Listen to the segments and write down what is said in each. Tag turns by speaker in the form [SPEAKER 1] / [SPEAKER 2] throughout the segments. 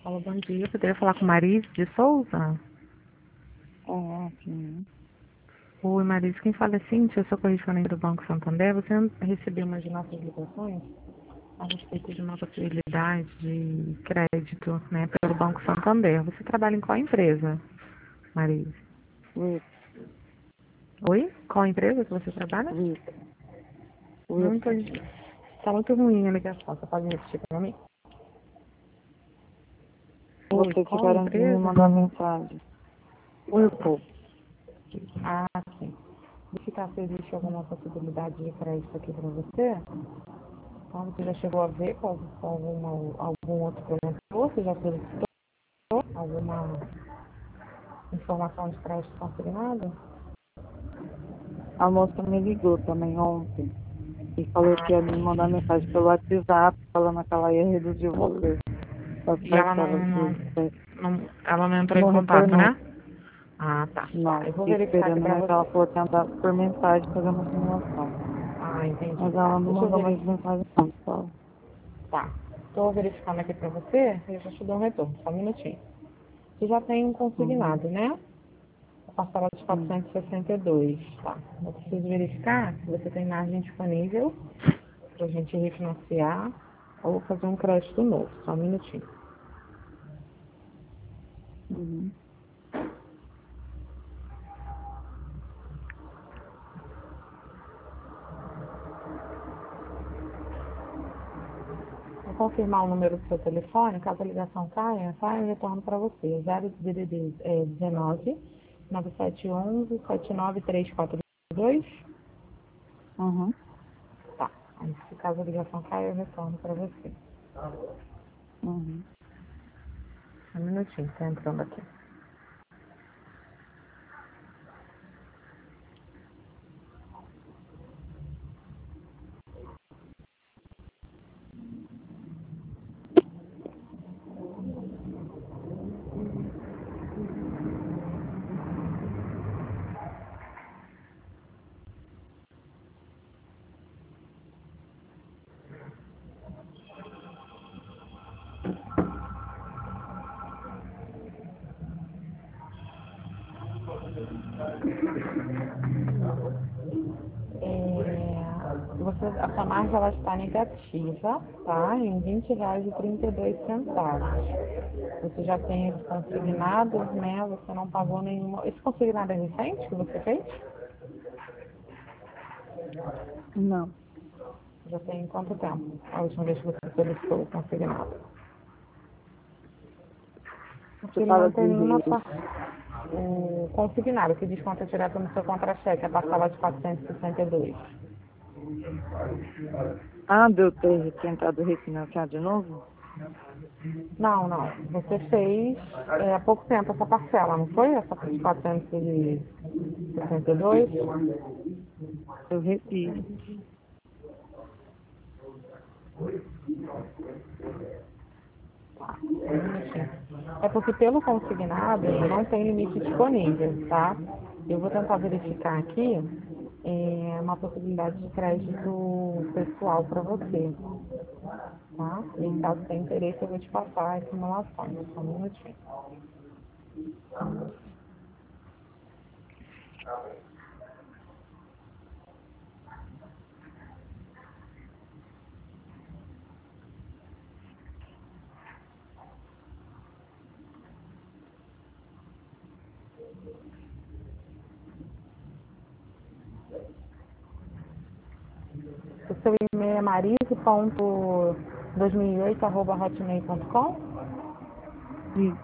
[SPEAKER 1] Alô, bom dia. Poderia falar com Marise de Souza?
[SPEAKER 2] Sim.
[SPEAKER 1] Oi, Marise. Quem fala é Cíntia, eu sou correspondente do Banco Santander. Você recebeu umas de nossas ligações a respeito de uma possibilidade de crédito, né, pelo Banco Santander. Você trabalha em qual empresa, Marise?
[SPEAKER 2] Wix,
[SPEAKER 1] Oi? Qual empresa que você trabalha?
[SPEAKER 2] Wix,
[SPEAKER 1] Não
[SPEAKER 2] Wix.
[SPEAKER 1] entendi. Está muito ruim a ligação. Você pode repetir para mim? Oi,
[SPEAKER 2] Vocês
[SPEAKER 1] qual
[SPEAKER 2] ficaram de me
[SPEAKER 1] empresa?
[SPEAKER 2] mandar mensagem. Whirlpool.
[SPEAKER 1] Ah, sim. Verificar se existe alguma possibilidade de crédito aqui para você. Então, você já chegou a ver com algum outro fornecedor? Você já solicitou alguma informação de crédito consignado?
[SPEAKER 2] A moça me ligou também ontem e falou que ia me mandar mensagem pelo WhatsApp, falando que ela ia reduzir o valor das
[SPEAKER 1] E ela
[SPEAKER 2] parcelas do
[SPEAKER 1] ela não entrou em
[SPEAKER 2] Não
[SPEAKER 1] contato,
[SPEAKER 2] retornou.
[SPEAKER 1] né? Ah, tá.
[SPEAKER 2] Não,
[SPEAKER 1] Eu vou
[SPEAKER 2] fiquei
[SPEAKER 1] verificar aqui
[SPEAKER 2] esperando,
[SPEAKER 1] pra
[SPEAKER 2] mas ela
[SPEAKER 1] você.
[SPEAKER 2] falou que ia mandar por mensagem fazer uma simulação.
[SPEAKER 1] Ah, entendi.
[SPEAKER 2] Mas
[SPEAKER 1] Tá.
[SPEAKER 2] ela não
[SPEAKER 1] Deixa eu
[SPEAKER 2] mandou mais
[SPEAKER 1] verificar.
[SPEAKER 2] mensagem não, só.
[SPEAKER 1] Tá. Estou verificando aqui pra você e eu já te dou um retorno. Só um minutinho. Você já tem um
[SPEAKER 2] Uhum.
[SPEAKER 1] consignado, né? A parcela de
[SPEAKER 2] Sim.
[SPEAKER 1] 462. Tá. Eu preciso verificar se você tem margem disponível pra gente refinanciar ou fazer um crédito novo. Só um minutinho.
[SPEAKER 2] Uhum.
[SPEAKER 1] Vou confirmar o número do seu telefone, caso a ligação caia, tá? Eu retorno para você. 0DDD 19 9711 79342.
[SPEAKER 2] Uhum.
[SPEAKER 1] Tá. Aí, se caso a ligação caia, eu retorno para você.
[SPEAKER 2] Uhum.
[SPEAKER 1] Um minutinho, tá entrando aqui. A sua margem ela está negativa, tá? Em R$ 20,32. Você já tem esse consignado, né? Você não pagou nenhum. Esse consignado é recente que você fez?
[SPEAKER 2] Não.
[SPEAKER 1] Já tem quanto tempo? A última vez que você solicitou o consignado? Porque
[SPEAKER 2] Você
[SPEAKER 1] ele
[SPEAKER 2] fala
[SPEAKER 1] não
[SPEAKER 2] de
[SPEAKER 1] tem nenhuma o consignado que desconta direto no seu contra-cheque, a parcela de 462.
[SPEAKER 2] de eu ter tentado refinanciar de novo?
[SPEAKER 1] Não, não. Você fez há pouco tempo essa parcela, não foi? Essa de 462?
[SPEAKER 2] Eu refiz.
[SPEAKER 1] É porque pelo consignado ele não tem limite disponível, tá? Eu vou tentar verificar aqui uma possibilidade de crédito pessoal para você, tá? E caso tenha interesse eu vou te passar as simulações. Só um minutinho. O seu e-mail é marise.2008@hotmail.com?
[SPEAKER 2] Sim.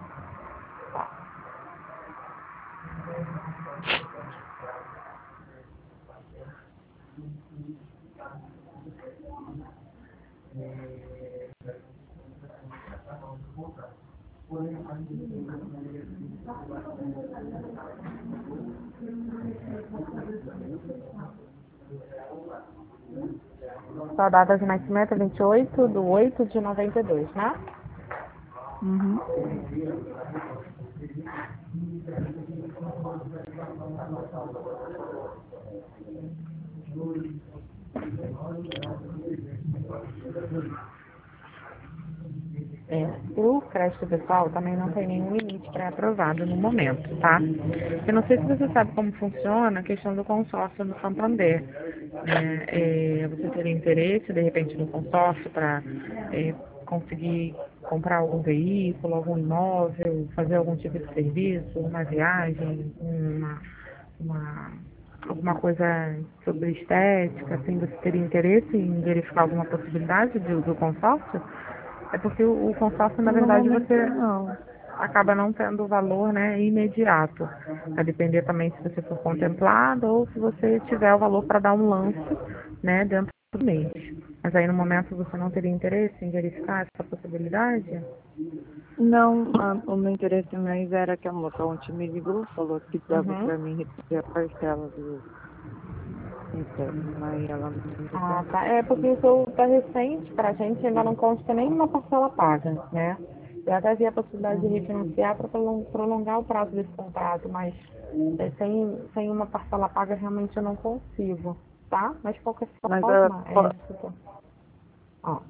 [SPEAKER 1] Sua data de nascimento é 28/8/92, né?
[SPEAKER 2] Uhum.
[SPEAKER 1] O crédito pessoal também não tem nenhum limite pré-aprovado no momento, tá? Eu não sei se você sabe como funciona a questão do consórcio no Santander. Você teria interesse, de repente, no consórcio para conseguir comprar algum veículo, algum imóvel, fazer algum tipo de serviço, uma viagem, uma, alguma coisa sobre estética, assim, você teria interesse em verificar alguma possibilidade do consórcio? É porque o consórcio, na
[SPEAKER 2] No
[SPEAKER 1] verdade,
[SPEAKER 2] momento,
[SPEAKER 1] você
[SPEAKER 2] não.
[SPEAKER 1] acaba não tendo valor, né, imediato. Vai depender também se você for contemplado ou se você tiver o valor para dar um lance, né, dentro do mês. Mas aí no momento você não teria interesse em verificar essa possibilidade?
[SPEAKER 2] Não, o meu interesse mais era que a moça ontem me ligou, falou que dava
[SPEAKER 1] Uhum.
[SPEAKER 2] para mim receber a parcela do empréstimo. Aí ela me
[SPEAKER 1] Ah,
[SPEAKER 2] retornou.
[SPEAKER 1] tá. É porque o seu tá recente, pra gente ainda não consta nenhuma parcela paga, né? Eu até vi a possibilidade de
[SPEAKER 2] Uhum.
[SPEAKER 1] refinanciar para prolongar o prazo desse contrato, mas sem uma parcela paga realmente eu não consigo, tá? Mas de qualquer
[SPEAKER 2] Mas,
[SPEAKER 1] forma, ó,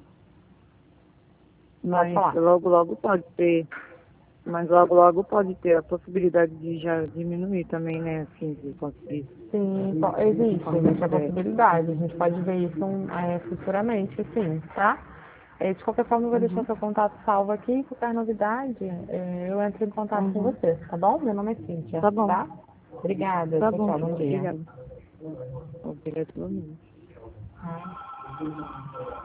[SPEAKER 1] pode
[SPEAKER 2] mas
[SPEAKER 1] falar.
[SPEAKER 2] logo, logo pode ter. Mas logo, logo pode ter a possibilidade de já diminuir também, né? Assim, de conseguir
[SPEAKER 1] Sim,
[SPEAKER 2] conseguir
[SPEAKER 1] existe a
[SPEAKER 2] crédito.
[SPEAKER 1] possibilidade. A gente pode ver isso futuramente, sim, tá? De qualquer forma, eu vou deixar
[SPEAKER 2] Uhum.
[SPEAKER 1] seu contato salvo aqui. Qualquer novidade, eu entro em contato com
[SPEAKER 2] Uhum.
[SPEAKER 1] você, tá bom? Meu nome é Cíntia,
[SPEAKER 2] Tá bom,
[SPEAKER 1] tá? Obrigada.
[SPEAKER 2] tá
[SPEAKER 1] Tchau,
[SPEAKER 2] bom,
[SPEAKER 1] tchau.
[SPEAKER 2] Cíntia.
[SPEAKER 1] Bom dia.
[SPEAKER 2] Obrigada. Obrigada pelo menos.